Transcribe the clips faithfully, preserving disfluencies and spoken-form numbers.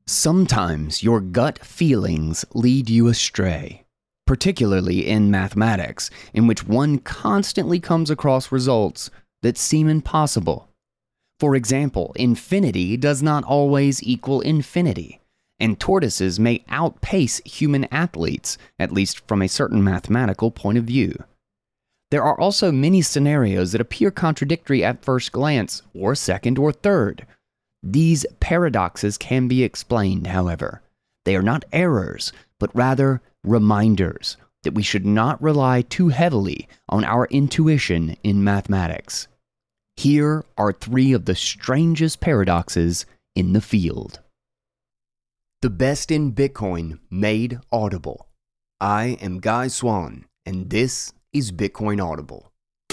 Sometimes your gut feelings lead you astray, particularly in mathematics, in which one constantly comes across results that seem impossible. For example, infinity does not always equal infinity, and tortoises may outpace human athletes, at least from a certain mathematical point of view. There are also many scenarios that appear contradictory at first glance, or second or third. These paradoxes can be explained, however. They are not errors, but rather reminders that we should not rely too heavily on our intuition in mathematics. Here are three of the strangest paradoxes in the field. The best in Bitcoin made audible. I am Guy Swan, and this is Bitcoin Audible.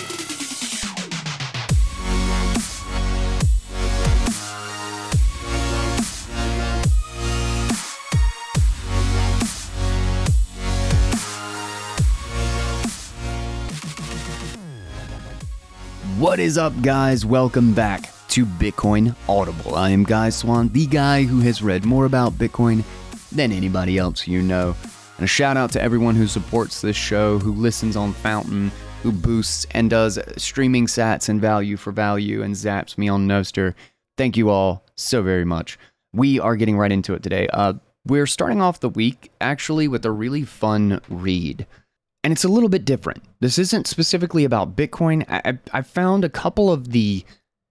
What is up, guys? Welcome back to Bitcoin Audible. I am Guy Swan, the guy who has read more about Bitcoin than anybody else you know. And a shout out to everyone who supports this show, who listens on Fountain, who boosts and does streaming sats and value for value and zaps me on Nostr. Thank you all so very much. We are getting right into it today. Uh, we're starting off the week actually with a really fun read. And it's a little bit different. This isn't specifically about Bitcoin. I, I found a couple of the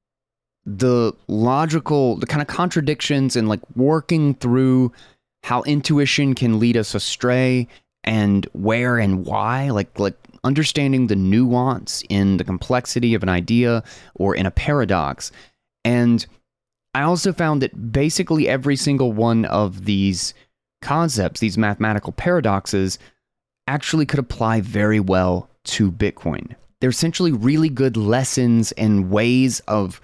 the logical, the kind of contradictions and like working through how intuition can lead us astray and where and why, like like understanding the nuance in the complexity of an idea or in a paradox. And I also found that basically every single one of these concepts, these mathematical paradoxes, actually could apply very well to Bitcoin. They're essentially really good lessons and ways of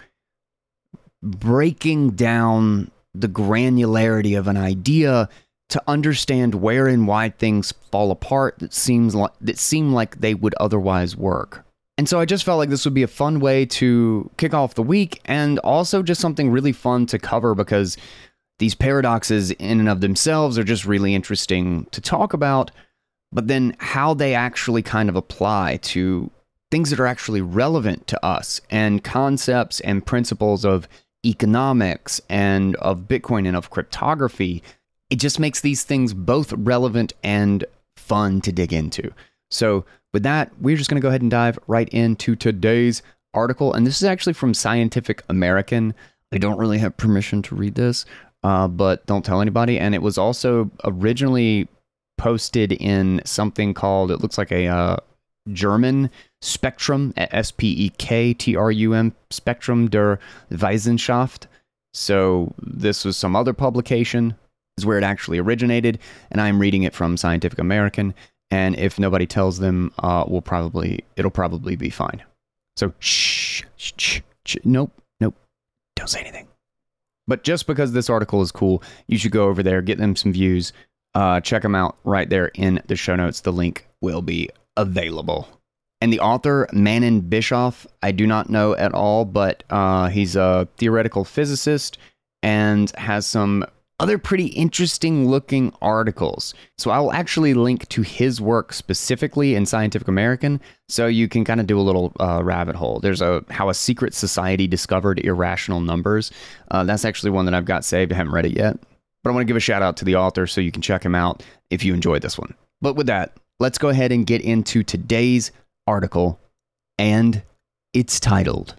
breaking down the granularity of an idea to understand where and why things fall apart that seems like that seem like they would otherwise work. And so I just felt like this would be a fun way to kick off the week, and also just something really fun to cover, because these paradoxes in and of themselves are just really interesting to talk about. But then how they actually kind of apply to things that are actually relevant to us, and concepts and principles of economics and of Bitcoin and of cryptography. It just makes these things both relevant and fun to dig into. So with that, we're just going to go ahead and dive right into today's article. And this is actually from Scientific American. I don't really have permission to read this, uh, but don't tell anybody. And it was also originally posted in something called, it looks like a uh, German Spektrum, S P E K T R U M, Spektrum der Wissenschaft. So this was some other publication, is where it actually originated, and I'm reading it from Scientific American, and if nobody tells them, uh, we'll probably, it'll probably be fine. So shh, shh, shh, shh, nope, nope, don't say anything. But just because this article is cool, you should go over there, get them some views. Uh, check them out right there in the show notes. The link will be available. And the author, Manon Bischoff, I do not know at all, but uh, he's a theoretical physicist and has some other pretty interesting looking articles. So I will actually link to his work specifically in Scientific American, so you can kind of do a little uh, rabbit hole. There's a How a Secret Society Discovered Irrational Numbers. Uh, that's actually one that I've got saved. I haven't read it yet. But I want to give a shout out to the author so you can check him out if you enjoyed this one. But with that, let's go ahead and get into today's article. And it's titled,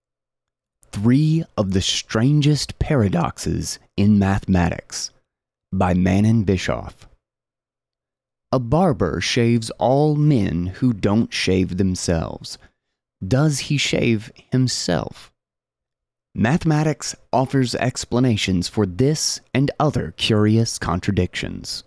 Three of the Strangest Paradoxes in Mathematics by Manon Bischoff. A barber shaves all men who don't shave themselves. Does he shave himself? Mathematics offers explanations for this and other curious contradictions.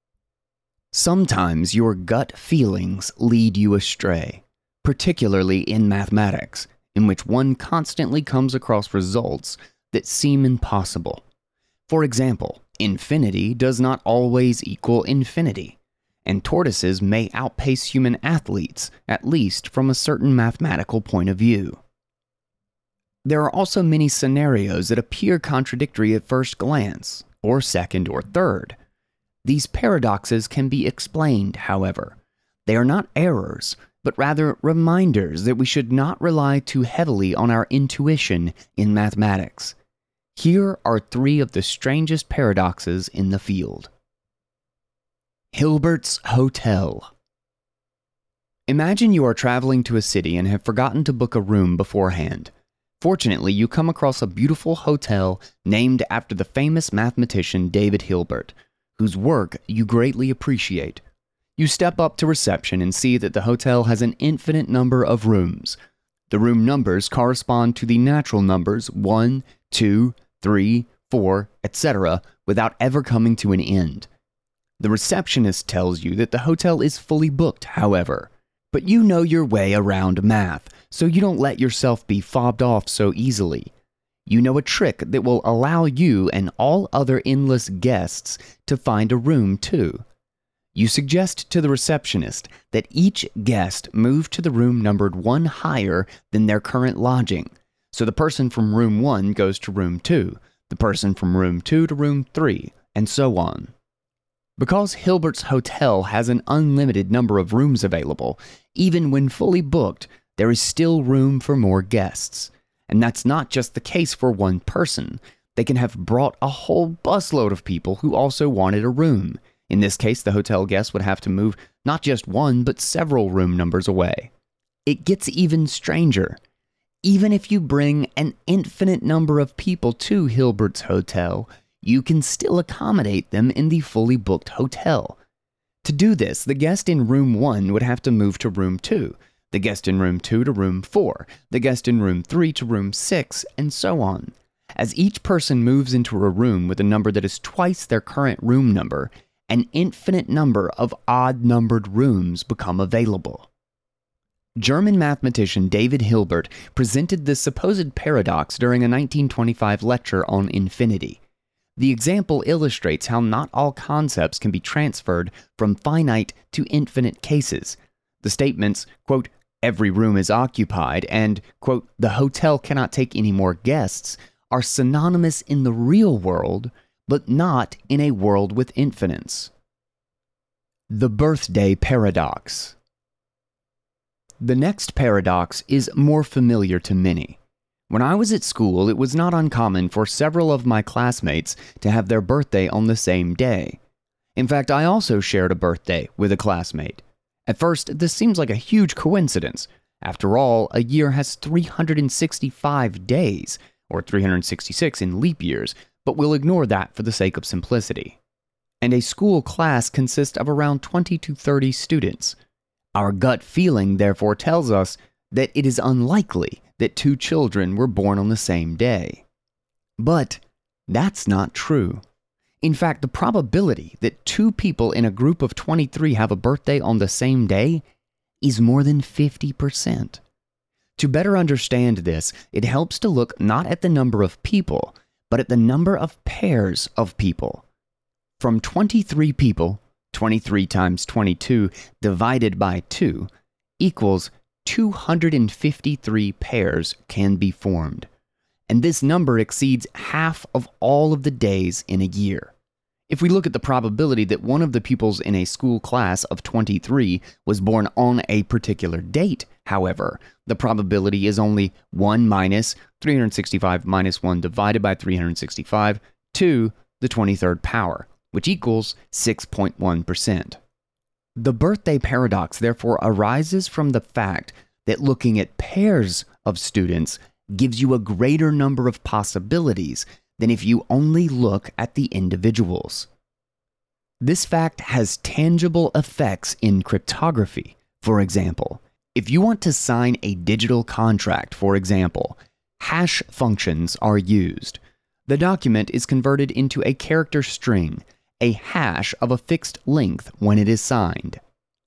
Sometimes your gut feelings lead you astray, particularly in mathematics, in which one constantly comes across results that seem impossible. For example, infinity does not always equal infinity, and tortoises may outpace human athletes, at least from a certain mathematical point of view. There are also many scenarios that appear contradictory at first glance, or second or third. These paradoxes can be explained, however. They are not errors, but rather reminders that we should not rely too heavily on our intuition in mathematics. Here are three of the strangest paradoxes in the field. Hilbert's Hotel. Imagine you are traveling to a city and have forgotten to book a room beforehand. Fortunately, you come across a beautiful hotel named after the famous mathematician David Hilbert, whose work you greatly appreciate. You step up to reception and see that the hotel has an infinite number of rooms. The room numbers correspond to the natural numbers one, two, three, four, et cetera without ever coming to an end. The receptionist tells you that the hotel is fully booked, however. But you know your way around math, so you don't let yourself be fobbed off so easily. You know a trick that will allow you and all other endless guests to find a room too. You suggest to the receptionist that each guest move to the room numbered one higher than their current lodging. So the person from room one goes to room two, the person from room two to room three, and so on. Because Hilbert's Hotel has an unlimited number of rooms available, even when fully booked, there is still room for more guests. And that's not just the case for one person. They can have brought a whole busload of people who also wanted a room. In this case, the hotel guest would have to move not just one, but several room numbers away. It gets even stranger. Even if you bring an infinite number of people to Hilbert's Hotel, you can still accommodate them in the fully booked hotel. To do this, the guest in room one would have to move to room two, the guest in room two to room four, the guest in room three to room six, and so on. As each person moves into a room with a number that is twice their current room number, an infinite number of odd-numbered rooms become available. German mathematician David Hilbert presented this supposed paradox during a nineteen twenty-five lecture on infinity. The example illustrates how not all concepts can be transferred from finite to infinite cases. The statements, quote, every room is occupied, and, quote, the hotel cannot take any more guests, are synonymous in the real world, but not in a world with infinites. The birthday paradox. The next paradox is more familiar to many. When I was at school, it was not uncommon for several of my classmates to have their birthday on the same day. In fact, I also shared a birthday with a classmate. At first, this seems like a huge coincidence. After all, a year has three hundred sixty-five days, or three hundred sixty-six in leap years, but we'll ignore that for the sake of simplicity. And a school class consists of around twenty to thirty students. Our gut feeling therefore tells us that it is unlikely that two children were born on the same day. But that's not true. In fact, the probability that two people in a group of twenty-three have a birthday on the same day is more than fifty percent. To better understand this, it helps to look not at the number of people, but at the number of pairs of people. From twenty-three people, twenty-three times twenty-two divided by two equals two hundred fifty-three pairs can be formed. And this number exceeds half of all of the days in a year. If we look at the probability that one of the pupils in a school class of twenty-three was born on a particular date, however, the probability is only one minus three hundred sixty-five minus one divided by three hundred sixty-five to the twenty-third power, which equals six point one percent. The birthday paradox therefore arises from the fact that looking at pairs of students gives you a greater number of possibilities than if you only look at the individuals. This fact has tangible effects in cryptography. For example, if you want to sign a digital contract, for example, hash functions are used. The document is converted into a character string, a hash of a fixed length when it is signed.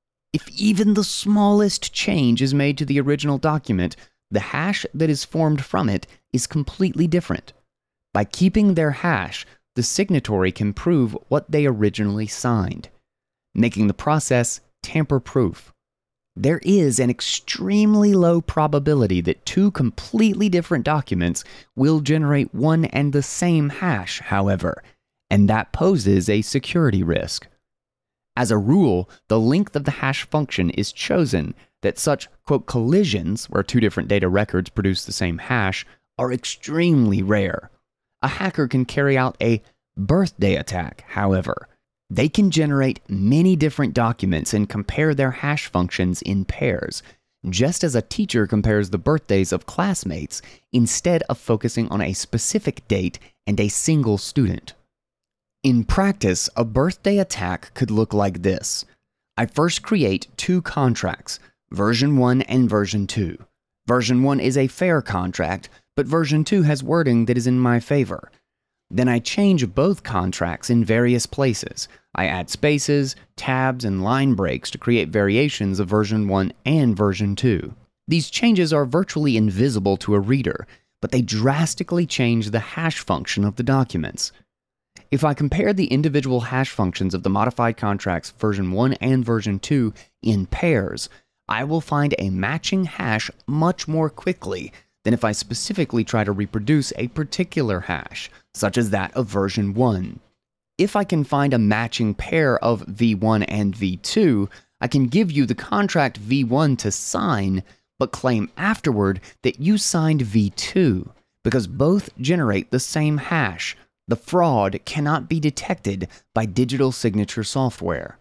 If even the smallest change is made to the original document, the hash that is formed from it is completely different. By keeping their hash, the signatory can prove what they originally signed, making the process tamper-proof. There is an extremely low probability that two completely different documents will generate one and the same hash, however, and that poses a security risk. As a rule, the length of the hash function is chosen that such, quote, collisions, where two different data records produce the same hash, are extremely rare. A hacker can carry out a birthday attack, however. They can generate many different documents and compare their hash functions in pairs, just as a teacher compares the birthdays of classmates instead of focusing on a specific date and a single student. In practice, a birthday attack could look like this. I first create two contracts, version one and version two. Version one is a fair contract, but version two has wording that is in my favor. Then I change both contracts in various places. I add spaces, tabs, and line breaks to create variations of version one and version two. These changes are virtually invisible to a reader, but they drastically change the hash function of the documents. If I compare the individual hash functions of the modified contracts version one and version two in pairs, I will find a matching hash much more quickly than if I specifically try to reproduce a particular hash, such as that of version one. If I can find a matching pair of V one and V two, I can give you the contract V one to sign, but claim afterward that you signed V two, because both generate the same hash. The fraud cannot be detected by digital signature software.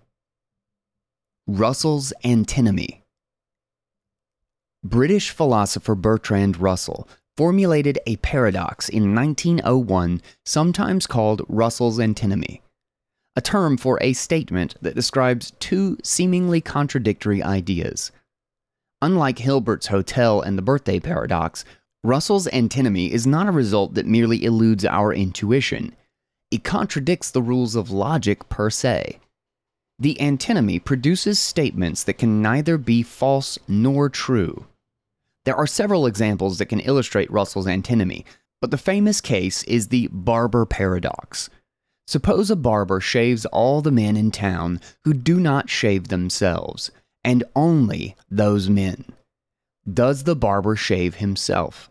Russell's antinomy. British philosopher Bertrand Russell formulated a paradox in nineteen oh one, sometimes called Russell's antinomy, a term for a statement that describes two seemingly contradictory ideas. Unlike Hilbert's hotel and the birthday paradox, Russell's antinomy is not a result that merely eludes our intuition. It contradicts the rules of logic per se. The antinomy produces statements that can neither be false nor true. There are several examples that can illustrate Russell's antinomy, but the famous case is the barber paradox. Suppose a barber shaves all the men in town who do not shave themselves, and only those men. Does the barber shave himself?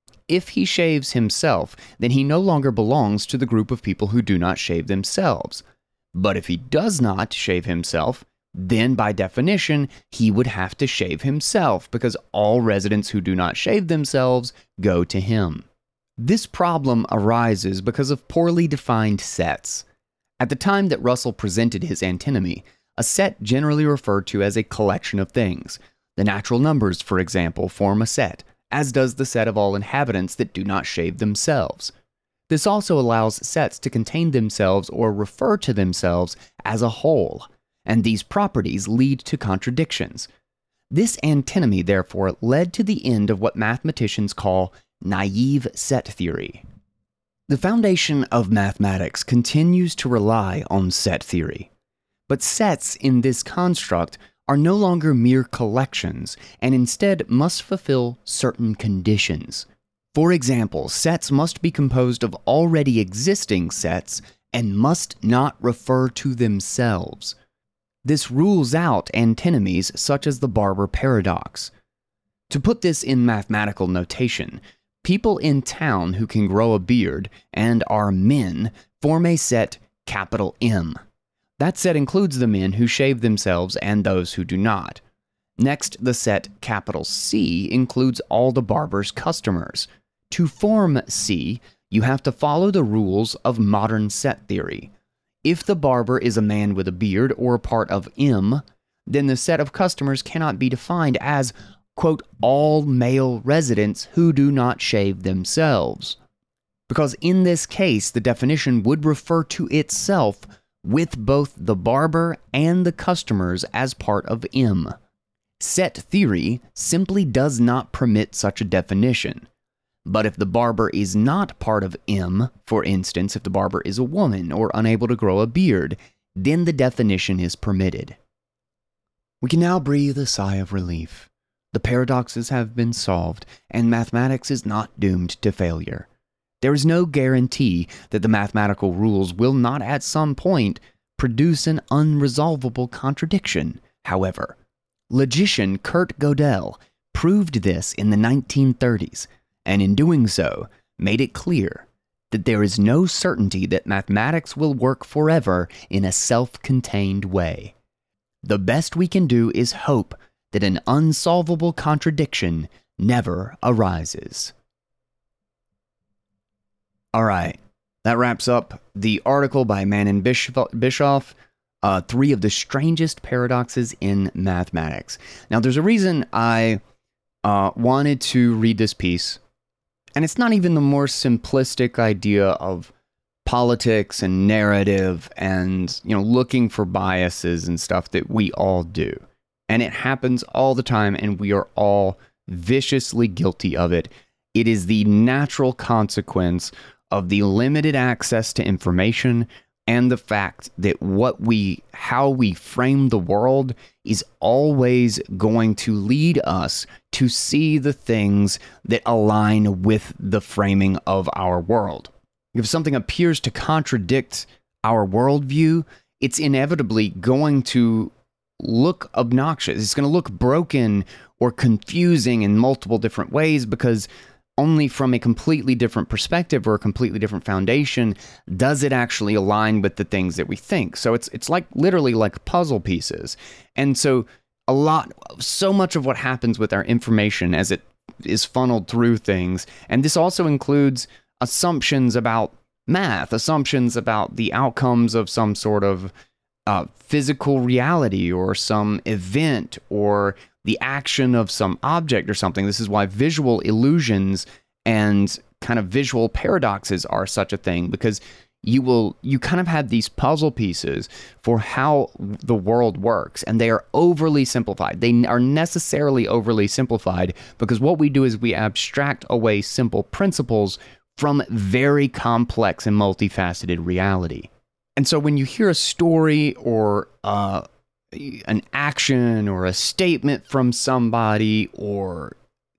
If he shaves himself, then he no longer belongs to the group of people who do not shave themselves. But if he does not shave himself, then by definition, he would have to shave himself because all residents who do not shave themselves go to him. This problem arises because of poorly defined sets. At the time that Russell presented his antinomy, a set generally referred to as a collection of things. The natural numbers, for example, form a set, as does the set of all inhabitants that do not shave themselves. This also allows sets to contain themselves or refer to themselves as a whole, and these properties lead to contradictions. This antinomy, therefore, led to the end of what mathematicians call naive set theory. The foundation of mathematics continues to rely on set theory, but sets in this construct are no longer mere collections and instead must fulfill certain conditions. For example, sets must be composed of already existing sets and must not refer to themselves. This rules out antinomies such as the barber paradox. To put this in mathematical notation, people in town who can grow a beard and are men form a set capital M. That set includes the men who shave themselves and those who do not. Next, the set capital C includes all the barber's customers. To form C, you have to follow the rules of modern set theory. If the barber is a man with a beard or part of M, then the set of customers cannot be defined as, quote, all male residents who do not shave themselves. Because in this case, the definition would refer to itself with both the barber and the customers as part of M. Set theory simply does not permit such a definition. But if the barber is not part of M, for instance, if the barber is a woman or unable to grow a beard, then the definition is permitted. We can now breathe a sigh of relief. The paradoxes have been solved, and mathematics is not doomed to failure. There is no guarantee that the mathematical rules will not at some point produce an unresolvable contradiction. However, logician Kurt Gödel proved this in the nineteen thirties, and in doing so, made it clear that there is no certainty that mathematics will work forever in a self-contained way. The best we can do is hope that an unsolvable contradiction never arises. All right, that wraps up the article by Manon Bischoff, uh, Three of the Strangest Paradoxes in Mathematics. Now, there's a reason I uh, wanted to read this piece, and it's not even the more simplistic idea of politics and narrative and, you know, looking for biases and stuff that we all do. And it happens all the time, and we are all viciously guilty of it. It is the natural consequence of the limited access to information and the fact that what we, how we frame the world is always going to lead us to see the things that align with the framing of our world. If something appears to contradict our worldview, it's inevitably going to look obnoxious. It's going to look broken or confusing in multiple different ways, because only from a completely different perspective or a completely different foundation does it actually align with the things that we think. So it's it's like literally like puzzle pieces. And so a lot, so much of what happens with our information as it is funneled through things, and this also includes assumptions about math, assumptions about the outcomes of some sort of uh, physical reality or some event or the action of some object or something. This is why visual illusions and kind of visual paradoxes are such a thing, because you will, you kind of have these puzzle pieces for how the world works, and they are overly simplified. They are necessarily overly simplified because what we do is we abstract away simple principles from very complex and multifaceted reality. And so when you hear a story or uh, an action or a statement from somebody, or,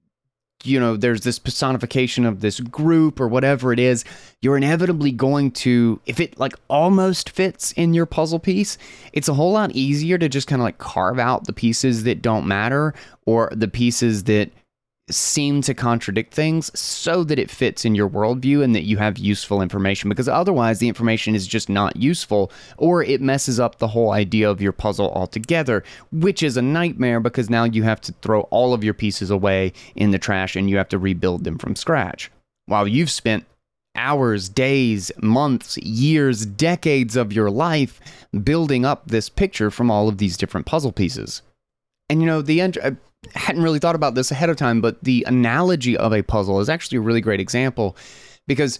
you know, there's this personification of this group or whatever it is, you're inevitably going to, if it like almost fits in your puzzle piece, it's a whole lot easier to just kind of like carve out the pieces that don't matter or the pieces that seem to contradict things so that it fits in your worldview and that you have useful information, because otherwise the information is just not useful, or it messes up the whole idea of your puzzle altogether, which is a nightmare because now you have to throw all of your pieces away in the trash and you have to rebuild them from scratch. While you've spent hours, days, months, years, decades of your life building up this picture from all of these different puzzle pieces. And you know, the end, I hadn't really thought about this ahead of time, but the analogy of a puzzle is actually a really great example, because,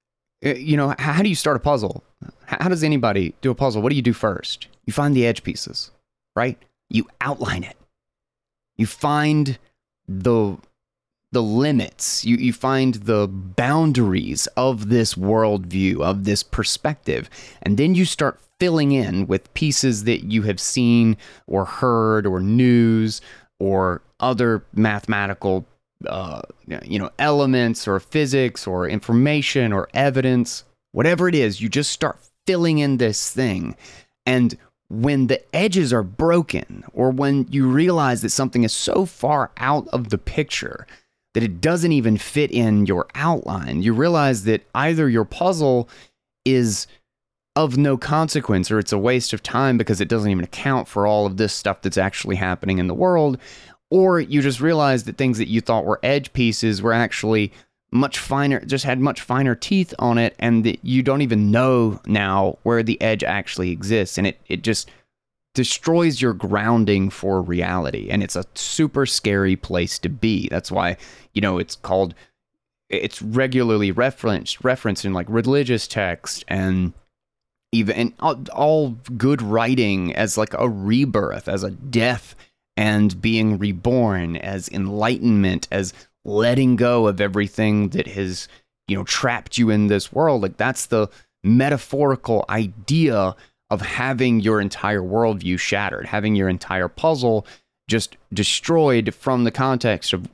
you know, how do you start a puzzle? How does anybody do a puzzle? What do you do first? You find the edge pieces, right? You outline it. You find the the limits. You, you find the boundaries of this worldview, of this perspective, and then you start filling in with pieces that you have seen or heard or news or other mathematical, uh, you know, elements or physics or information or evidence, whatever it is, you just start filling in this thing. And when the edges are broken, or when you realize that something is so far out of the picture that it doesn't even fit in your outline, you realize that either your puzzle is of no consequence, or it's a waste of time because it doesn't even account for all of this stuff that's actually happening in the world, or you just realize that things that you thought were edge pieces were actually much finer, just had much finer teeth on it, and that you don't even know now where the edge actually exists, and it, it just destroys your grounding for reality, and it's a super scary place to be. That's why, you know, it's called, it's regularly referenced, referenced in like religious text and even and all, all good writing as like a rebirth, as a death and being reborn, as enlightenment, as letting go of everything that has, you know, trapped you in this world. Like that's the metaphorical idea of having your entire worldview shattered, having your entire puzzle just destroyed from the context of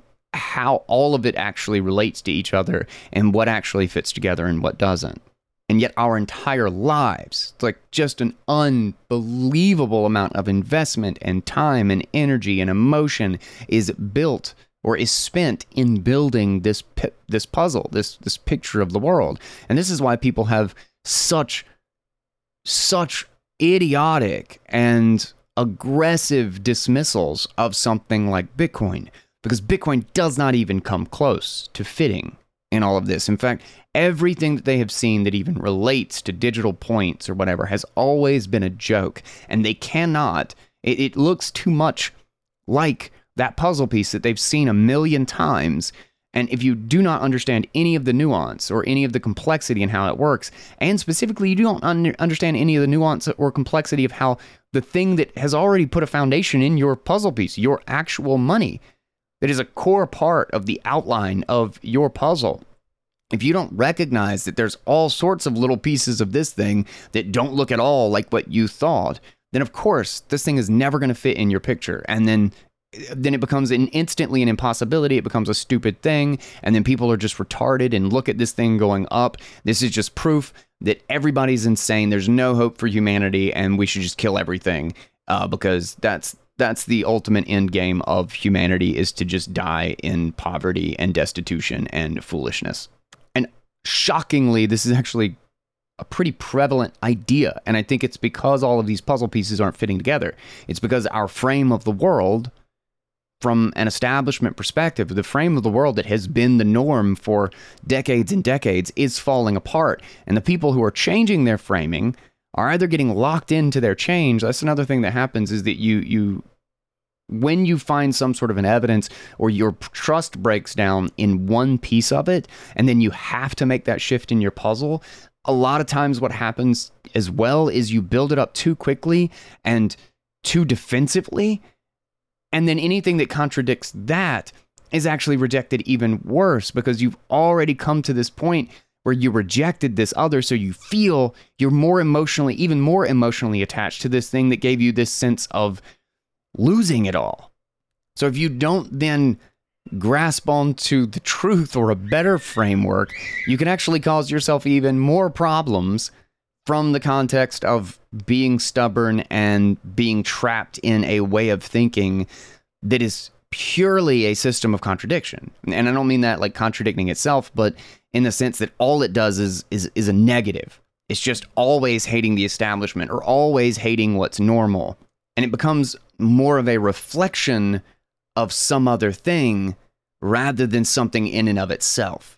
how all of it actually relates to each other and what actually fits together and what doesn't. And yet our entire lives, it's like just an unbelievable amount of investment and time and energy and emotion is built or is spent in building this pi- this puzzle, this this picture of the world. And this is why people have such such idiotic and aggressive dismissals of something like Bitcoin, because Bitcoin does not even come close to fitting in all of this. In fact, everything that they have seen that even relates to digital points or whatever has always been a joke, and they cannot, it, it looks too much like that puzzle piece that they've seen a million times. And if you do not understand any of the nuance or any of the complexity in how it works, and specifically you don't un- understand any of the nuance or complexity of how the thing that has already put a foundation in your puzzle piece, your actual money, that is a core part of the outline of your puzzle, if you don't recognize that there's all sorts of little pieces of this thing that don't look at all like what you thought, then of course this thing is never going to fit in your picture. And then then it becomes an instantly an impossibility. It becomes a stupid thing. And then people are just retarded and look at this thing going up. This is just proof that everybody's insane. There's no hope for humanity and we should just kill everything uh, because that's that's the ultimate end game of humanity, is to just die in poverty and destitution and foolishness. And shockingly, this is actually a pretty prevalent idea. And I think it's because all of these puzzle pieces aren't fitting together. It's because our frame of the world, from an establishment perspective, the frame of the world that has been the norm for decades and decades is falling apart. And the people who are changing their framing are either getting locked into their change. That's another thing that happens, is that you, you, when you find some sort of an evidence or your trust breaks down in one piece of it, and then you have to make that shift in your puzzle, a lot of times what happens as well is you build it up too quickly and too defensively. And then anything that contradicts that is actually rejected even worse, because you've already come to this point where you rejected this other, so you feel you're more emotionally, even more emotionally attached to this thing that gave you this sense of losing it all. So if you don't then grasp onto the truth or a better framework, you can actually cause yourself even more problems from the context of being stubborn and being trapped in a way of thinking that is purely a system of contradiction. And I don't mean that like contradicting itself, but in the sense that all it does is is is a negative. It's just always hating the establishment or always hating what's normal. And it becomes more of a reflection of some other thing rather than something in and of itself.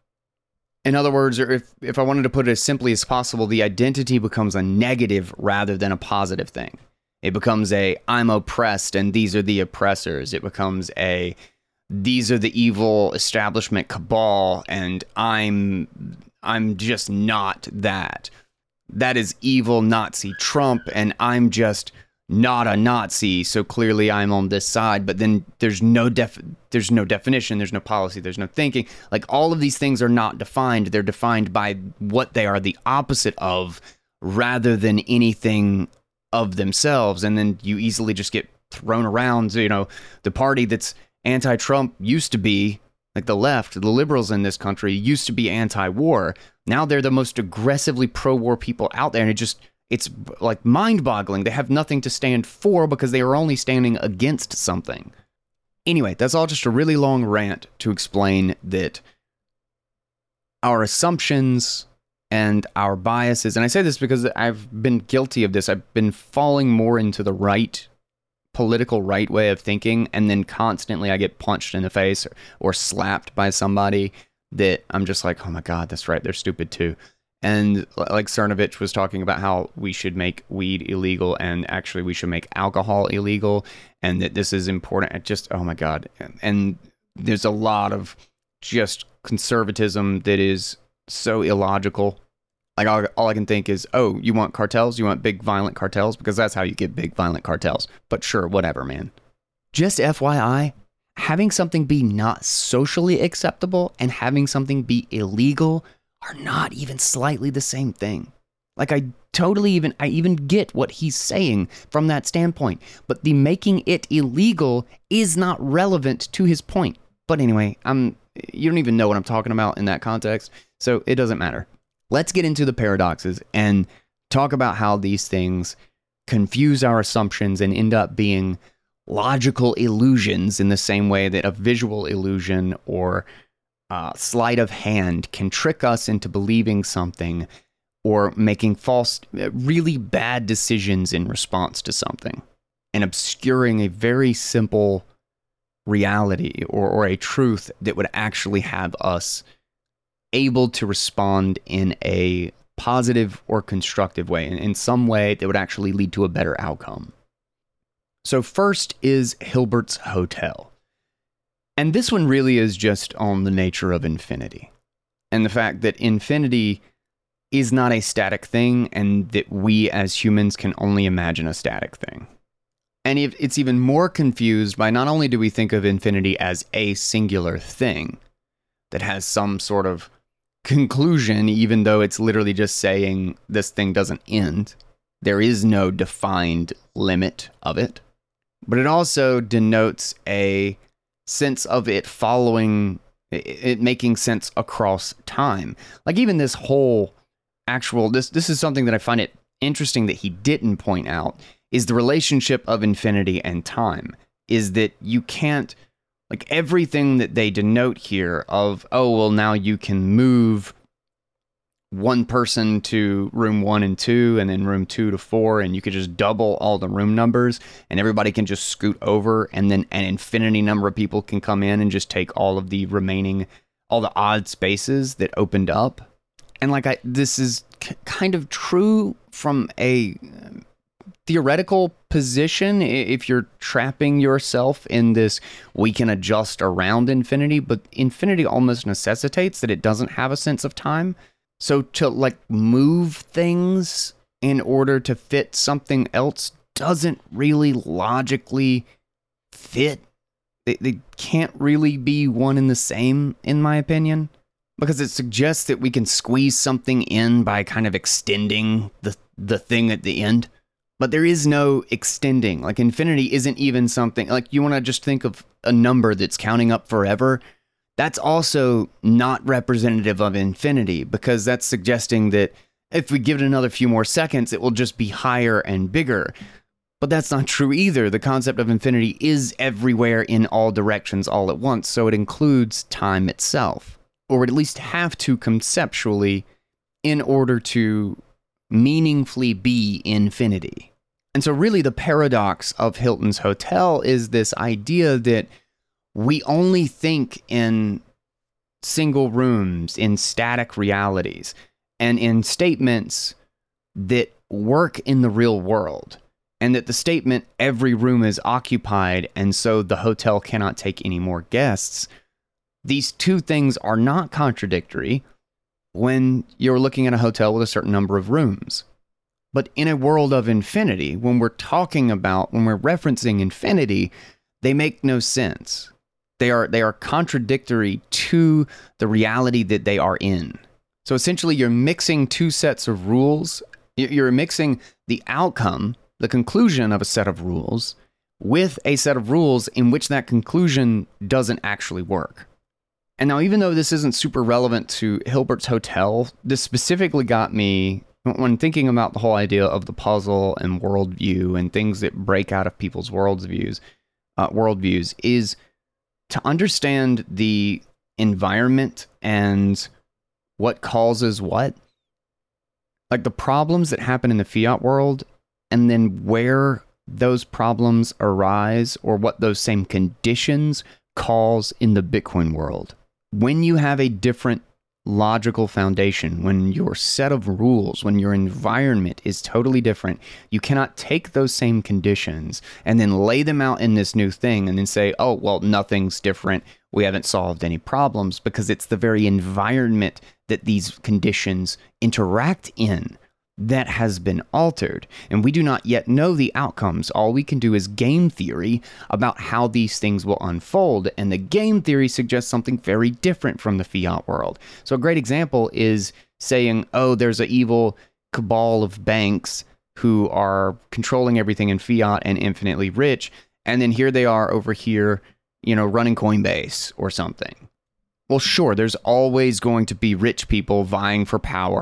In other words, or if, if I wanted to put it as simply as possible, the identity becomes a negative rather than a positive thing. It becomes a, I'm oppressed and these are the oppressors. It becomes a, these are the evil establishment cabal and I'm, I'm just not that. That is evil Nazi Trump and I'm just not a Nazi, so clearly I'm on this side. But then there's no def there's no definition, there's no policy, there's no thinking. Like, all of these things are not defined. They're defined by what they are the opposite of, rather than anything of themselves. And then you easily just get thrown around. You know, the party that's anti-Trump used to be, like the left, the liberals in this country used to be anti-war. Now they're the most aggressively pro-war people out there, and it just it's like mind-boggling. They have nothing to stand for because they are only standing against something. Anyway, that's all just a really long rant to explain that our assumptions and our biases, and I say this because I've been guilty of this. I've been falling more into the right, political right way of thinking, and then constantly I get punched in the face or, or slapped by somebody that I'm just like, oh my God, that's right, they're stupid too. And like Cernovich was talking about how we should make weed illegal and actually we should make alcohol illegal, and that this is important. It just, oh my God. And there's a lot of just conservatism that is so illogical. Like, all, all I can think is, oh, you want cartels? You want big violent cartels? Because that's how you get big violent cartels. But sure, whatever, man. Just F Y I, having something be not socially acceptable and having something be illegal are not even slightly the same thing. Like, I totally even, I even get what he's saying from that standpoint, but the making it illegal is not relevant to his point. But anyway, I'm, you don't even know what I'm talking about in that context, so it doesn't matter. Let's get into the paradoxes and talk about how these things confuse our assumptions and end up being logical illusions in the same way that a visual illusion or uh, sleight of hand can trick us into believing something or making false, really bad decisions in response to something and obscuring a very simple reality or, or a truth that would actually have us able to respond in a positive or constructive way, in, in some way that would actually lead to a better outcome. So first is Hilbert's Hotel. And this one really is just on the nature of infinity and the fact that infinity is not a static thing and that we as humans can only imagine a static thing. And it's even more confused by not only do we think of infinity as a singular thing that has some sort of conclusion, even though it's literally just saying this thing doesn't end. There is no defined limit of it. But it also denotes a sense of it following, it making sense across time. Like even this whole actual, this this is something that I find it interesting that he didn't point out, is the relationship of infinity and time. Is that you can't, like everything that they denote here of, oh, well, now you can move one person to room one and two, and then room two to four, and you could just double all the room numbers, and everybody can just scoot over, and then an infinity number of people can come in and just take all of the remaining, all the odd spaces that opened up. And like, I, this is k- kind of true from a theoretical position if you're trapping yourself in this, we can adjust around infinity, but infinity almost necessitates that it doesn't have a sense of time. So to like move things in order to fit something else doesn't really logically fit. They, they can't really be one and the same, in my opinion, because it suggests that we can squeeze something in by kind of extending the the thing at the end. But there is no extending. Like infinity isn't even something, like you want to just think of a number that's counting up forever. That's also not representative of infinity, because that's suggesting that if we give it another few more seconds, it will just be higher and bigger. But that's not true either. The concept of infinity is everywhere in all directions all at once, so it includes time itself, or would at least have to conceptually in order to meaningfully be infinity. And so really the paradox of Hilton's Hotel is this idea that we only think in single rooms, in static realities, and in statements that work in the real world. And that the statement, every room is occupied, and so the hotel cannot take any more guests, these two things are not contradictory when you're looking at a hotel with a certain number of rooms. But in a world of infinity, when we're talking about, when we're referencing infinity, they make no sense. They are they are contradictory to the reality that they are in. So essentially, you're mixing two sets of rules. You're mixing the outcome, the conclusion of a set of rules, with a set of rules in which that conclusion doesn't actually work. And now, even though this isn't super relevant to Hilbert's Hotel, this specifically got me when thinking about the whole idea of the puzzle and worldview and things that break out of people's worldviews, uh, worldviews, is to understand the environment and what causes what. Like the problems that happen in the fiat world, and then where those problems arise, or what those same conditions cause in the Bitcoin world. When you have a different logical foundation, when your set of rules, when your environment is totally different, you cannot take those same conditions and then lay them out in this new thing and then say, oh, well, nothing's different. We haven't solved any problems, because it's the very environment that these conditions interact in that has been altered. And we do not yet know the outcomes. All we can do is game theory about how these things will unfold. And the game theory suggests something very different from the fiat world. So a great example is saying, oh, there's an evil cabal of banks who are controlling everything in fiat and infinitely rich. And then here they are over here, you know, running Coinbase or something. Well, sure, there's always going to be rich people vying for power,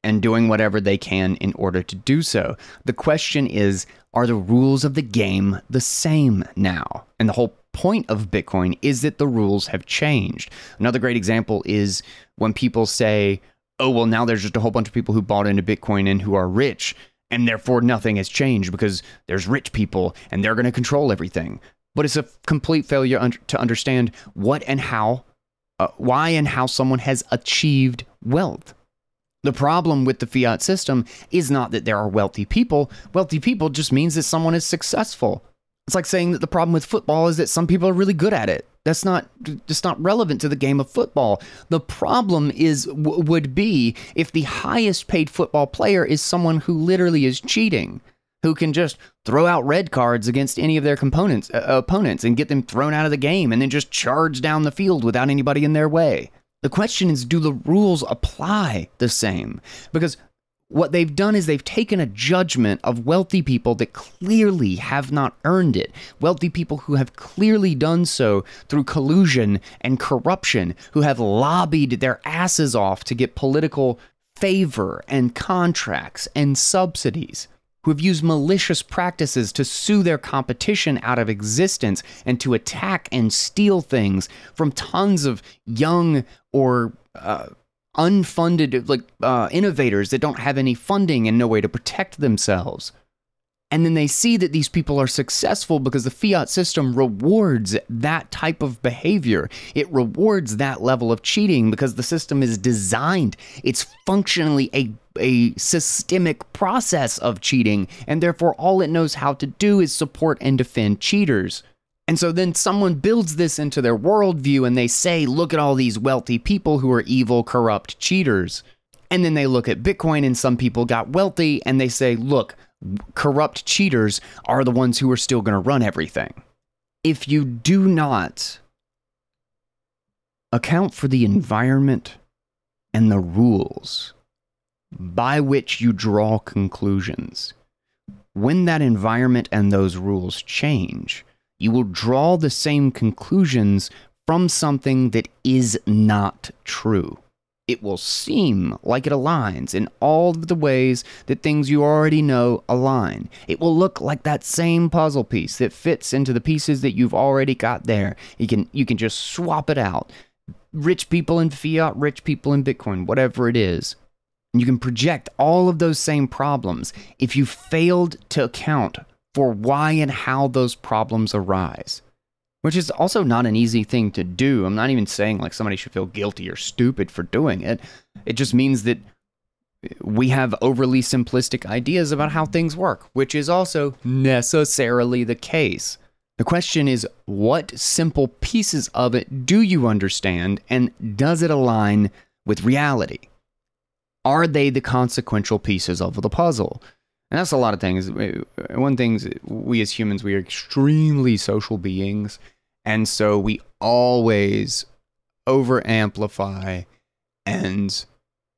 and doing whatever they can in order to do so. The question is, are the rules of the game the same now? And the whole point of Bitcoin is that the rules have changed. Another great example is when people say, oh, well, now there's just a whole bunch of people who bought into Bitcoin and who are rich, and therefore nothing has changed because there's rich people and they're going to control everything. But it's a complete failure un- to understand what and how, uh, why and how someone has achieved wealth. The problem with the fiat system is not that there are wealthy people. Wealthy people just means that someone is successful. It's like saying that the problem with football is that some people are really good at it. That's not just not relevant to the game of football. The problem is w- would be if the highest paid football player is someone who literally is cheating, who can just throw out red cards against any of their components, uh, opponents and get them thrown out of the game and then just charge down the field without anybody in their way. The question is, do the rules apply the same? Because what they've done is they've taken a judgment of wealthy people that clearly have not earned it. Wealthy people who have clearly done so through collusion and corruption, who have lobbied their asses off to get political favor and contracts and subsidies, who have used malicious practices to sue their competition out of existence and to attack and steal things from tons of young or uh, unfunded like uh, innovators that don't have any funding and no way to protect themselves. And then they see that these people are successful because the fiat system rewards that type of behavior. It rewards that level of cheating because the system is designed. It's functionally a, a systemic process of cheating, and therefore all it knows how to do is support and defend cheaters. And so then someone builds this into their worldview and they say, look at all these wealthy people who are evil, corrupt cheaters. And then they look at Bitcoin and some people got wealthy and they say, look, corrupt cheaters are the ones who are still going to run everything. If you do not account for the environment and the rules by which you draw conclusions, when that environment and those rules change, you will draw the same conclusions from something that is not true. It will seem like it aligns in all of the ways that things you already know align. It will look like that same puzzle piece that fits into the pieces that you've already got there. You can you can just swap it out. Rich people in fiat, rich people in Bitcoin, whatever it is. And you can project all of those same problems. If you failed to account for why and how those problems arise, which is also not an easy thing to do. I'm not even saying like somebody should feel guilty or stupid for doing it. It just means that we have overly simplistic ideas about how things work, which is also necessarily the case. The question is, what simple pieces of it do you understand, and does it align with reality? Are they the consequential pieces of the puzzle? And that's a lot of things. One thing is, we as humans, we are extremely social beings. And so we always over-amplify and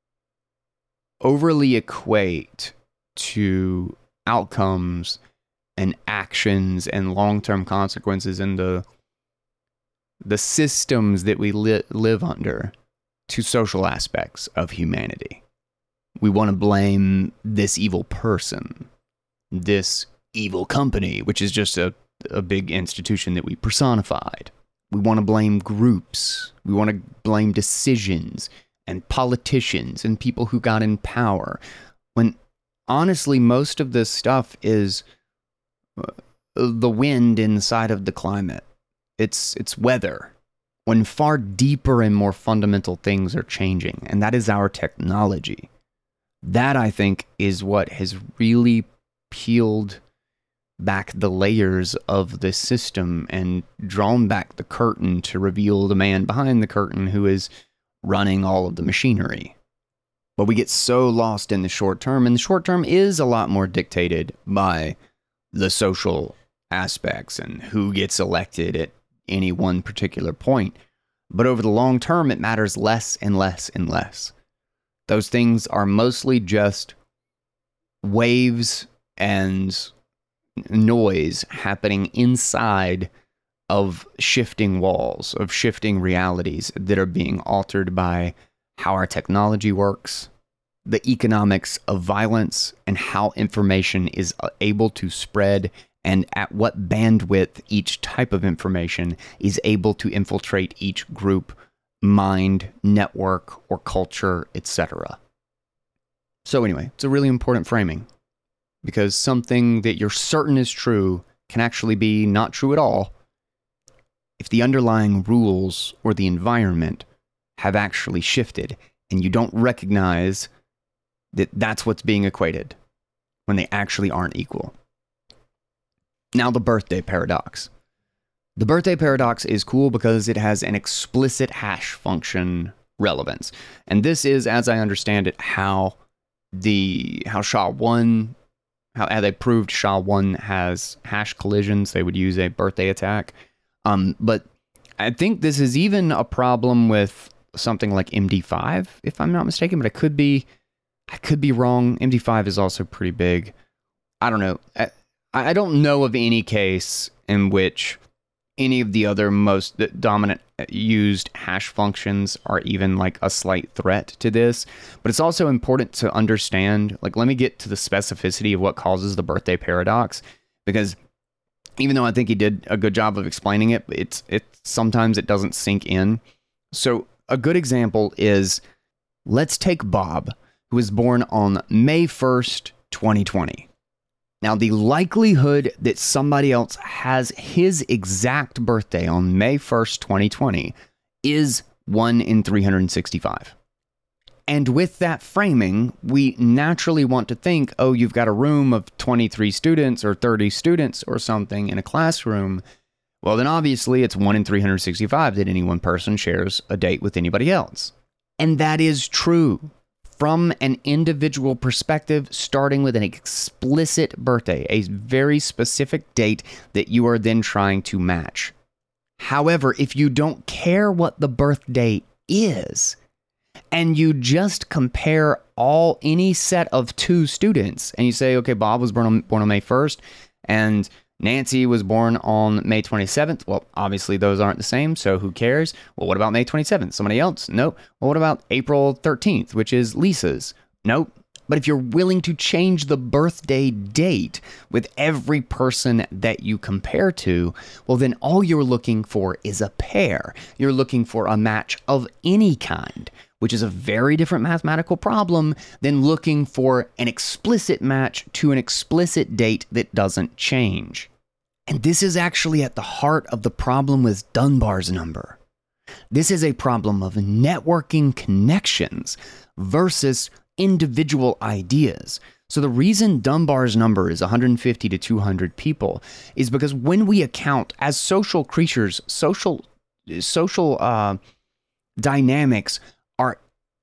overly equate to outcomes and actions and long-term consequences and the, the systems that we li- live under to social aspects of humanity. We want to blame this evil person, this evil company, which is just a, a big institution that we personified. We want to blame groups. We want to blame decisions and politicians and people who got in power. When honestly, most of this stuff is the wind inside of the climate. It's, it's weather. When far deeper and more fundamental things are changing, and that is our technology. That, I think, is what has really peeled back the layers of the system and drawn back the curtain to reveal the man behind the curtain who is running all of the machinery. But we get so lost in the short term, and the short term is a lot more dictated by the social aspects and who gets elected at any one particular point. But over the long term, it matters less and less and less. Those things are mostly just waves and noise happening inside of shifting walls, of shifting realities that are being altered by how our technology works, the economics of violence and how information is able to spread and at what bandwidth each type of information is able to infiltrate each group, mind, network, or culture, et cetera. So anyway, it's a really important framing because something that you're certain is true can actually be not true at all if the underlying rules or the environment have actually shifted and you don't recognize that that's what's being equated when they actually aren't equal. Now, the birthday paradox. The birthday paradox is cool because it has an explicit hash function relevance. And this is, as I understand it, how the how S H A one, how, how they proved S H A one has hash collisions. They would use a birthday attack. Um, but I think this is even a problem with something like M D five, if I'm not mistaken, but I could be, I could be wrong. M D five is also pretty big. I don't know. I, I don't know of any case in which any of the other most dominant used hash functions are even like a slight threat to this. But it's also important to understand, like, let me get to the specificity of what causes the birthday paradox, because even though I think he did a good job of explaining it, it's it sometimes it doesn't sink in. So a good example is, let's take Bob, who was born on May first, twenty twenty. Now, the likelihood that somebody else has his exact birthday on May first, twenty twenty is one in three hundred sixty-five. And with that framing, we naturally want to think, oh, you've got a room of twenty-three students or thirty students or something in a classroom. Well, then obviously it's one in three hundred sixty-five that any one person shares a date with anybody else. And that is true from an individual perspective, starting with an explicit birthday, a very specific date that you are then trying to match. However, if you don't care what the birthday is, and you just compare all any set of two students, and you say, okay, Bob was born on, born on May first, and Nancy was born on May twenty-seventh. Well, obviously those aren't the same, so who cares? Well, what about May twenty-seventh? Somebody else? Nope. Well, what about April thirteenth, which is Lisa's? Nope. But if you're willing to change the birthday date with every person that you compare to, well, then all you're looking for is a pair. You're looking for a match of any kind, which is a very different mathematical problem than looking for an explicit match to an explicit date that doesn't change. And this is actually at the heart of the problem with Dunbar's number. This is a problem of networking connections versus individual ideas. So the reason Dunbar's number is one hundred fifty to two hundred people is because when we account as social creatures, social, social uh, dynamics are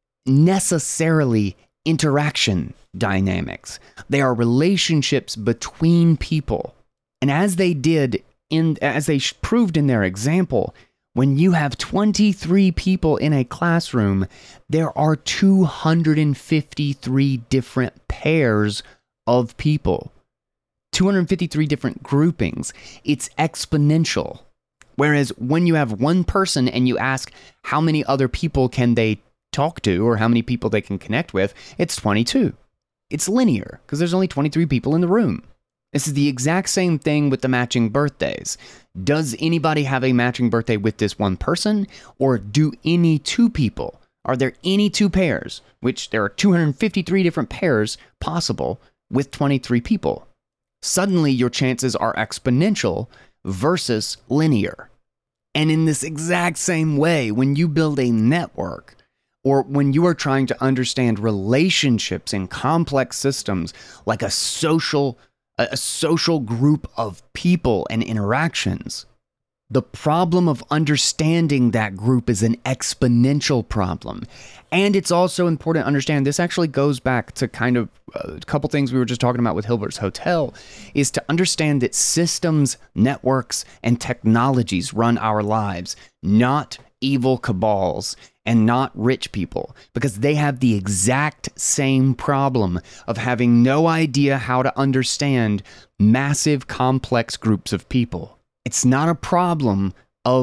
necessarily interaction dynamics. They are relationships between people. And as they did in, as they proved in their example, when you have twenty-three people in a classroom, there are two hundred fifty-three different pairs of people, two hundred fifty-three different groupings. It's exponential. Whereas when you have one person and you ask how many other people can they talk to or how many people they can connect with, it's twenty-two. It's linear because there's only twenty-three people in the room. This is the exact same thing with the matching birthdays. Does anybody have a matching birthday with this one person, or do any two people? Are there any two pairs, which there are two hundred fifty-three different pairs possible with twenty-three people? Suddenly your chances are exponential versus linear. And in this exact same way, when you build a network, or when you are trying to understand relationships in complex systems like a social a social group of people and interactions, the problem of understanding that group is an exponential problem. And it's also important to understand, this actually goes back to kind of a couple things we were just talking about with Hilbert's Hotel, is to understand that systems, networks, and technologies run our lives, not evil cabals and not rich people, because they have the exact same problem of having no idea how to understand massive, complex groups of people. It's not a problem of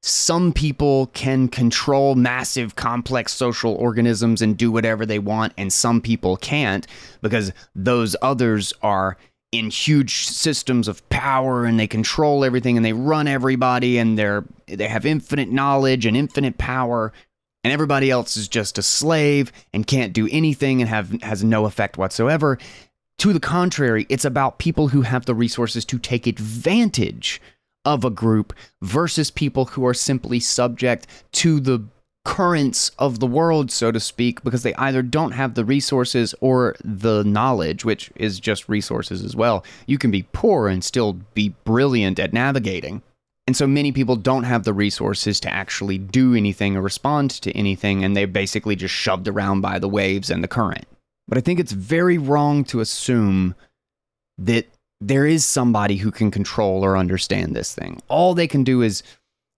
some people can control massive, complex social organisms and do whatever they want, and some people can't, because those others are in huge systems of power and they control everything and they run everybody and they're they have infinite knowledge and infinite power, and everybody else is just a slave and can't do anything and have has no effect whatsoever. To the contrary, it's about people who have the resources to take advantage of a group versus people who are simply subject to the currents of the world, so to speak, because they either don't have the resources or the knowledge, which is just resources as well. You can be poor and still be brilliant at navigating. And so many people don't have the resources to actually do anything or respond to anything, and they're basically just shoved around by the waves and the current. But I think it's very wrong to assume that there is somebody who can control or understand this thing. All they can do is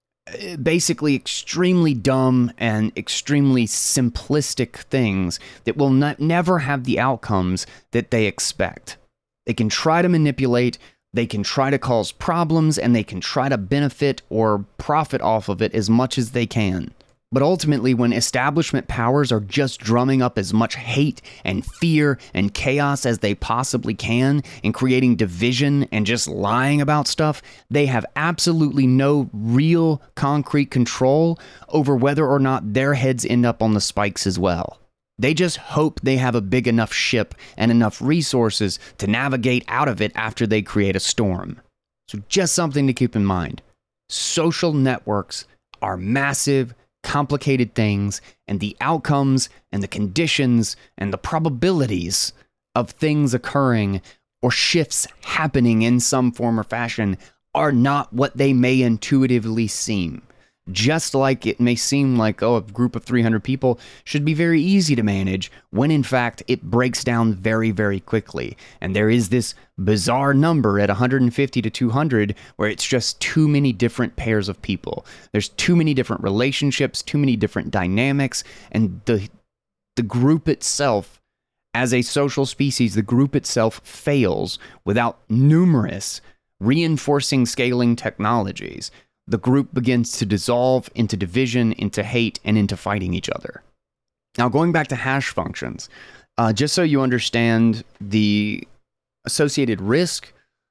basically extremely dumb and extremely simplistic things that will not, never have the outcomes that they expect. They can try to manipulate, they can try to cause problems, and they can try to benefit or profit off of it as much as they can. But ultimately, when establishment powers are just drumming up as much hate and fear and chaos as they possibly can and creating division and just lying about stuff, they have absolutely no real concrete control over whether or not their heads end up on the spikes as well. They just hope they have a big enough ship and enough resources to navigate out of it after they create a storm. So just something to keep in mind. Social networks are massive, complicated things, and the outcomes and the conditions and the probabilities of things occurring or shifts happening in some form or fashion are not what they may intuitively seem. Just like it may seem like, oh, a group of three hundred people should be very easy to manage, when in fact it breaks down very, very quickly. And there is this bizarre number at one hundred fifty to two hundred where it's just too many different pairs of people. There's too many different relationships, too many different dynamics, and the the group itself, as a social species, the group itself fails without numerous reinforcing scaling technologies. The group begins to dissolve into division, into hate, and into fighting each other. Now, going back to hash functions, uh, just so you understand the associated risk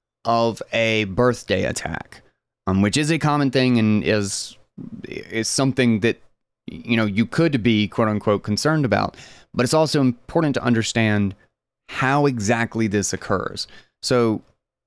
of a birthday attack, um, which is a common thing and is is something that, you know, you could be quote unquote concerned about, but it's also important to understand how exactly this occurs. So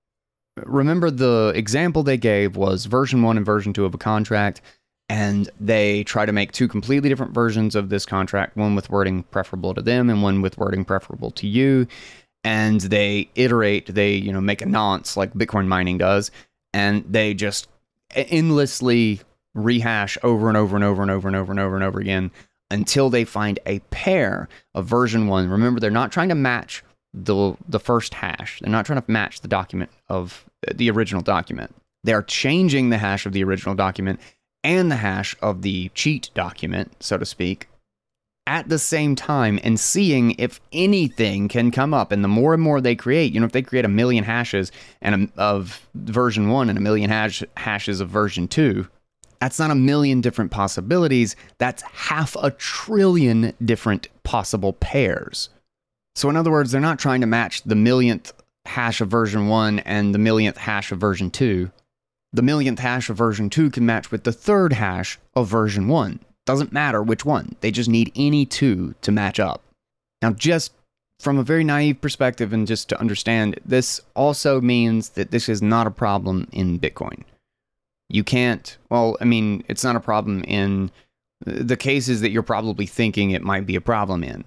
remember, the example they gave was version one and version two of a contract, and they try to make two completely different versions of this contract, one with wording preferable to them and one with wording preferable to you. And they iterate, they, you know, make a nonce like Bitcoin mining does, and they just endlessly rehash over and over and over and over and over and over and over again until they find a pair of version one. Remember, they're not trying to match the the first hash. They're not trying to match the document of the original document. They are changing the hash of the original document and the hash of the cheat document, so to speak, at the same time, and seeing if anything can come up. And the more and more they create, you know, if they create a million hashes and a, of version one and a million hash, hashes of version two, that's not a million different possibilities. That's half a trillion different possible pairs. So in other words, they're not trying to match the millionth hash of version one and the millionth hash of version two. The millionth hash of version two can match with the third hash of version one. Doesn't matter which one. They just need any two to match up. Now, just from a very naive perspective, and just to understand, this also means that this is not a problem in Bitcoin. You can't, well, I mean, it's not a problem in the cases that you're probably thinking it might be a problem in.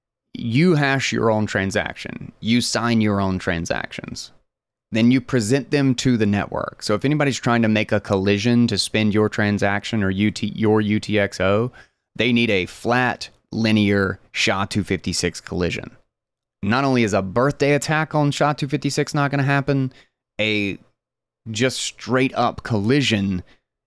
You hash your own transaction. You sign your own transactions. Then you present them to the network. So if anybody's trying to make a collision to spend your transaction or U T, your U T X O, they need a flat, linear S H A two fifty-six collision. Not only is a birthday attack on S H A two fifty-six not going to happen, a just straight up collision,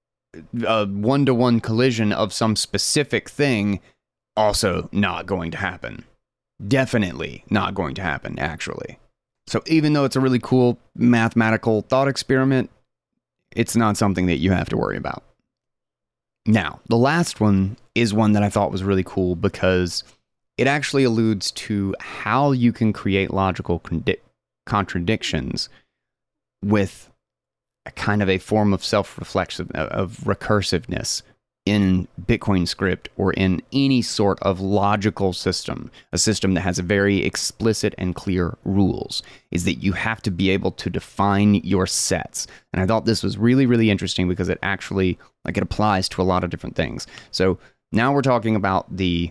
a one-to-one collision of some specific thing, also not going to happen. Definitely not going to happen, actually. So even though it's a really cool mathematical thought experiment, it's not something that you have to worry about. Now, the last one is one that I thought was really cool because it actually alludes to how you can create logical condi- contradictions with a kind of a form of self-reflexive, of recursiveness in Bitcoin script or in any sort of logical system, a system that has very explicit and clear rules, is that you have to be able to define your sets. And I thought this was really, really interesting because it actually, like, it applies to a lot of different things. So now we're talking about the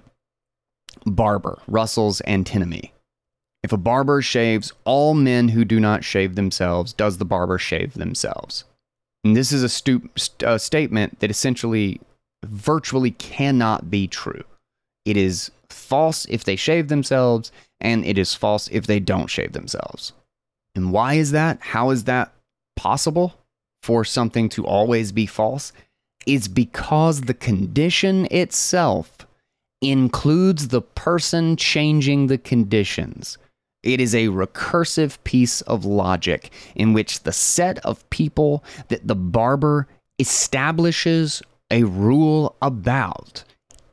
barber, Russell's antinomy. If a barber shaves all men who do not shave themselves, does the barber shave themselves? And this is a, stu- st- a statement that essentially virtually cannot be true. It is false if they shave themselves, and it is false if they don't shave themselves. And why is that? How is that possible for something to always be false? It's because the condition itself includes the person changing the conditions. It is a recursive piece of logic in which the set of people that the barber establishes a rule about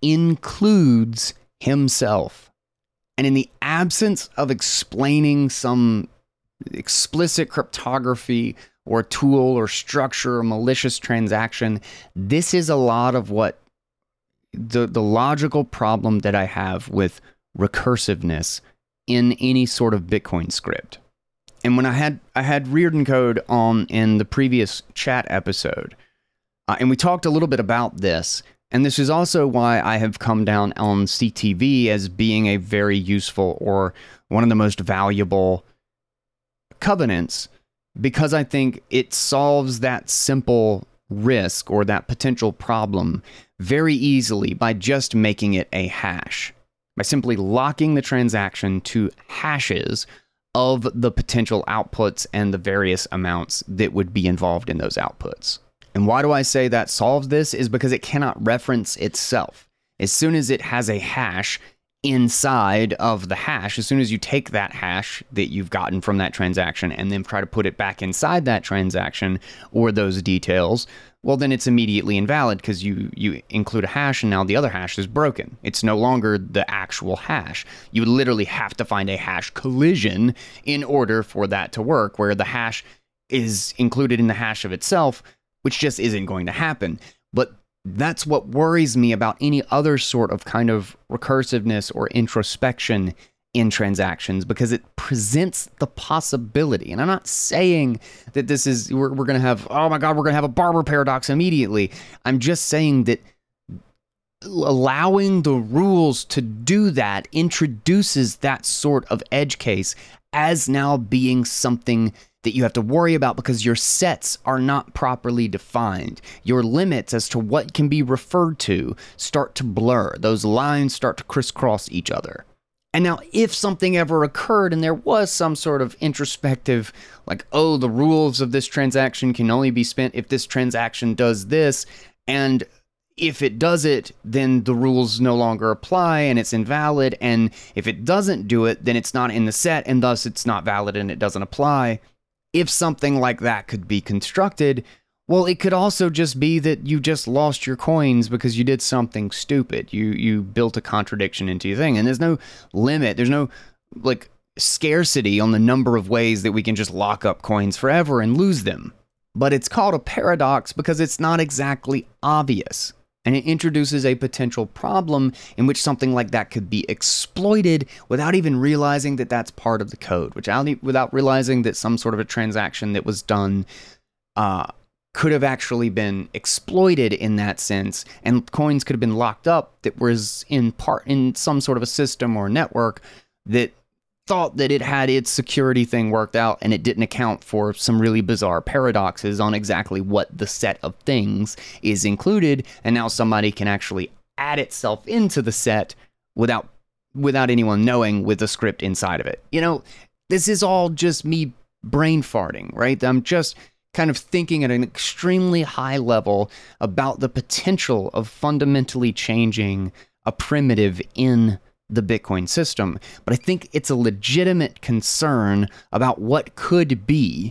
includes himself. And in the absence of explaining some explicit cryptography or tool or structure or malicious transaction, this is a lot of what the, the logical problem that I have with recursiveness in any sort of Bitcoin script. And when I had I had Reardon Code on in the previous chat episode, Uh, and we talked a little bit about this, and this is also why I have come down on C T V as being a very useful or one of the most valuable covenants, because I think it solves that simple risk or that potential problem very easily by just making it a hash, by simply locking the transaction to hashes of the potential outputs and the various amounts that would be involved in those outputs. And why do I say that solves this? Is because it cannot reference itself. As soon as it has a hash inside of the hash, as soon as you take that hash that you've gotten from that transaction and then try to put it back inside that transaction or those details, well, then it's immediately invalid because you, you include a hash and now the other hash is broken. It's no longer the actual hash. You literally have to find a hash collision in order for that to work, where the hash is included in the hash of itself, which just isn't going to happen. But that's what worries me about any other sort of kind of recursiveness or introspection in transactions, because it presents the possibility. And I'm not saying that this is, we're, we're going to have, oh my God, we're going to have a barber paradox immediately. I'm just saying that allowing the rules to do that introduces that sort of edge case as now being something that you have to worry about, because your sets are not properly defined. Your limits as to what can be referred to start to blur. Those lines start to crisscross each other. And now, if something ever occurred and there was some sort of introspective, like, oh, the rules of this transaction can only be spent if this transaction does this, and if it does it, then the rules no longer apply and it's invalid, and if it doesn't do it, then it's not in the set and thus it's not valid and it doesn't apply. If something like that could be constructed, well, it could also just be that you just lost your coins because you did something stupid. You you built a contradiction into your thing, and there's no limit. There's no, like, scarcity on the number of ways that we can just lock up coins forever and lose them. But it's called a paradox because it's not exactly obvious. And it introduces a potential problem in which something like that could be exploited without even realizing that that's part of the code, which without realizing that some sort of a transaction that was done uh, could have actually been exploited in that sense, and coins could have been locked up that was in part in some sort of a system or network that thought that it had its security thing worked out, and it didn't account for some really bizarre paradoxes on exactly what the set of things is included, and now somebody can actually add itself into the set without without anyone knowing, with a script inside of it. You know, this is all just me brain farting, right? I'm just kind of thinking at an extremely high level about the potential of fundamentally changing a primitive in the Bitcoin system. But I think it's a legitimate concern about what could be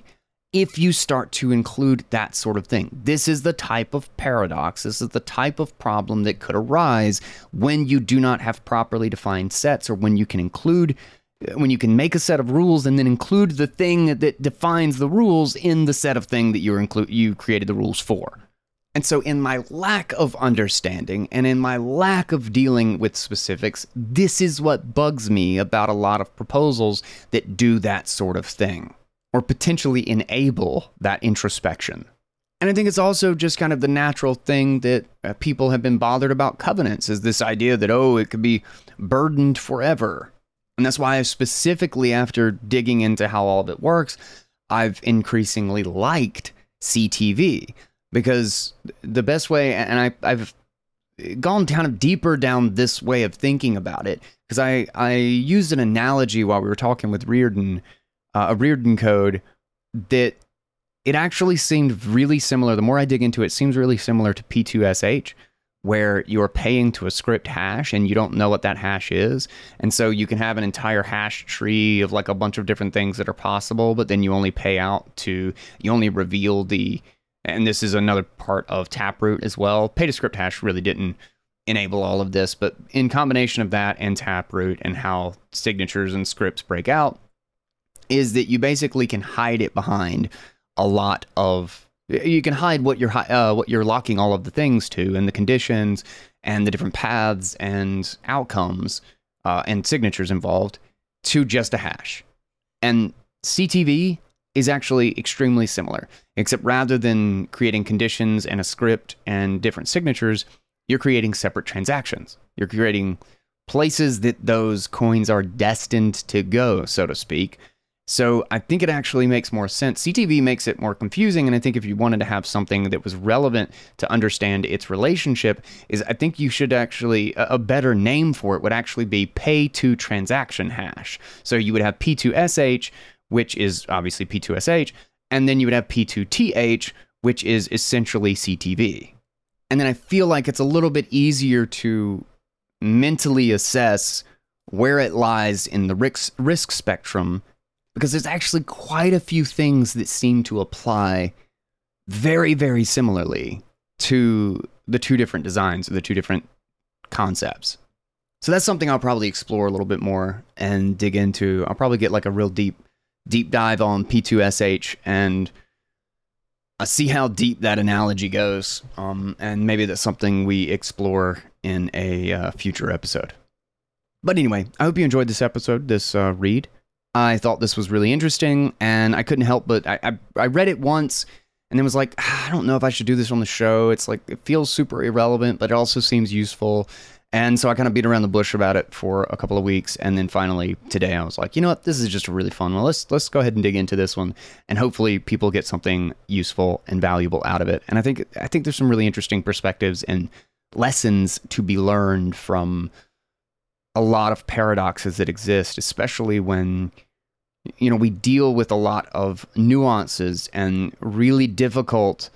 if you start to include that sort of thing. This is the type of paradox, this is the type of problem that could arise when you do not have properly defined sets, or when you can include, when you can make a set of rules and then include the thing that defines the rules in the set of thing that you're include you created the rules for. And so in my lack of understanding and in my lack of dealing with specifics, this is what bugs me about a lot of proposals that do that sort of thing, or potentially enable that introspection. And I think it's also just kind of the natural thing that uh, people have been bothered about covenants, is this idea that, oh, it could be burdened forever. And that's why I specifically, after digging into how all of it works, I've increasingly liked C T V. Because the best way, and I, I've gone kind of deeper down this way of thinking about it, because I, I used an analogy while we were talking with Reardon, uh, a Reardon code, that it actually seemed really similar. The more I dig into it, it seems really similar to P two S H, where you're paying to a script hash and you don't know what that hash is. And so you can have an entire hash tree of like a bunch of different things that are possible, but then you only pay out to, you only reveal the, and this is another part of Taproot as well. Pay to script hash really didn't enable all of this, but in combination of that and Taproot and how signatures and scripts break out, is that you basically can hide it behind a lot of, you can hide what you're uh, what you're locking all of the things to, and the conditions and the different paths and outcomes uh, and signatures involved, to just a hash. And C T V is actually extremely similar, except rather than creating conditions and a script and different signatures, you're creating separate transactions. You're creating places that those coins are destined to go, so to speak. So I think it actually makes more sense. C T V makes it more confusing, and I think if you wanted to have something that was relevant to understand its relationship, is I think you should actually, a better name for it would actually be pay to transaction hash. So you would have P two S H, which is obviously P two S H, and then you would have P two T H, which is essentially C T V. And then I feel like it's a little bit easier to mentally assess where it lies in the risk, risk spectrum, because there's actually quite a few things that seem to apply very, very similarly to the two different designs, or the two different concepts. So that's something I'll probably explore a little bit more and dig into. I'll probably get like a real deep deep dive on P two S H and uh, see how deep that analogy goes. Um, and maybe that's something we explore in a uh, future episode. But anyway, I hope you enjoyed this episode, this uh, read. I thought this was really interesting, and I couldn't help but I, I, I read it once and then was like, ah, I don't know if I should do this on the show. It's like, it feels super irrelevant, but it also seems useful. And so I kind of beat around the bush about it for a couple of weeks, and then finally today I was like, you know what, this is just a really fun one. Let's let's go ahead and dig into this one, and hopefully people get something useful and valuable out of it. And I think I think there's some really interesting perspectives and lessons to be learned from a lot of paradoxes that exist, especially when, you know, we deal with a lot of nuances and really difficult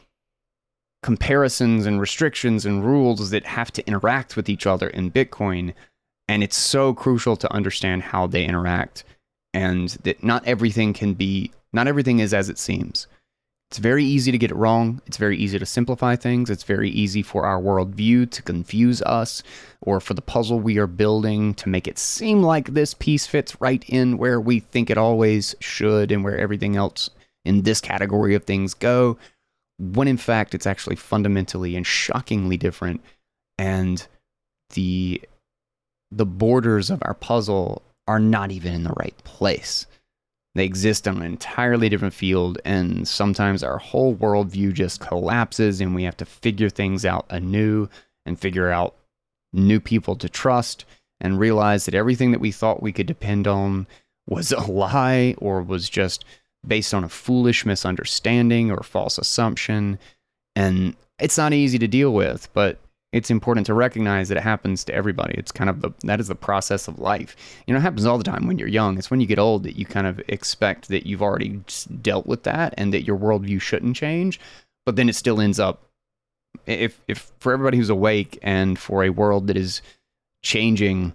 comparisons and restrictions and rules that have to interact with each other in Bitcoin. And it's so crucial to understand how they interact, and that not everything can be, not everything is as it seems. It's very easy to get it wrong. It's very easy to simplify things. It's very easy for our worldview to confuse us, or for the puzzle we are building to make it seem like this piece fits right in where we think it always should and where everything else in this category of things go, when in fact it's actually fundamentally and shockingly different, and the the borders of our puzzle are not even in the right place. They exist on an entirely different field, and sometimes our whole worldview just collapses and we have to figure things out anew and figure out new people to trust, and realize that everything that we thought we could depend on was a lie, or was just based on a foolish misunderstanding or false assumption. And it's not easy to deal with, but it's important to recognize that it happens to everybody. It's kind of the, that is the process of life. You know, it happens all the time when you're young. It's when you get old that you kind of expect that you've already dealt with that and that your worldview shouldn't change. But then it still ends up, if if for everybody who's awake and for a world that is changing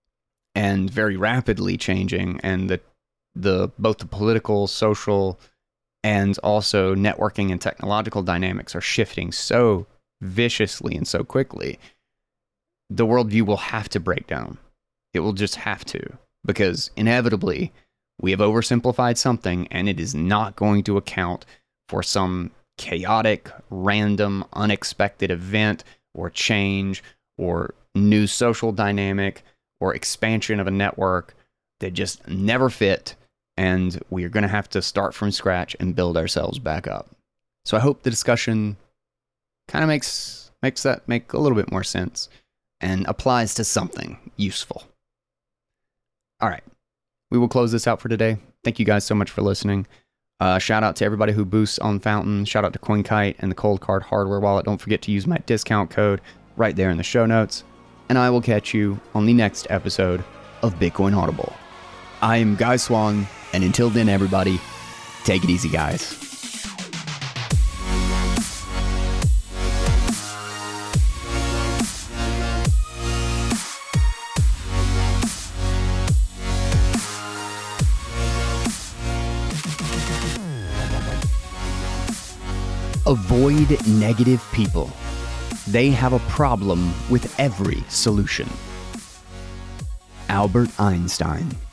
and very rapidly changing, and the the both the political, social, and also networking and technological dynamics are shifting so viciously and so quickly, the worldview will have to break down. It will just have to, because inevitably we have oversimplified something, and it is not going to account for some chaotic, random, unexpected event or change or new social dynamic or expansion of a network that just never fit, and we are going to have to start from scratch and build ourselves back up. So I hope the discussion kind of makes makes that make a little bit more sense and applies to something useful. All right, we will close this out for today. Thank you guys so much for listening. Uh, shout out to everybody who boosts on Fountain. Shout out to CoinKite and the Cold Card Hardware Wallet. Don't forget to use my discount code right there in the show notes. And I will catch you on the next episode of Bitcoin Audible. I am Guy Swan, and until then, everybody, take it easy, guys. Avoid negative people. They have a problem with every solution. Albert Einstein.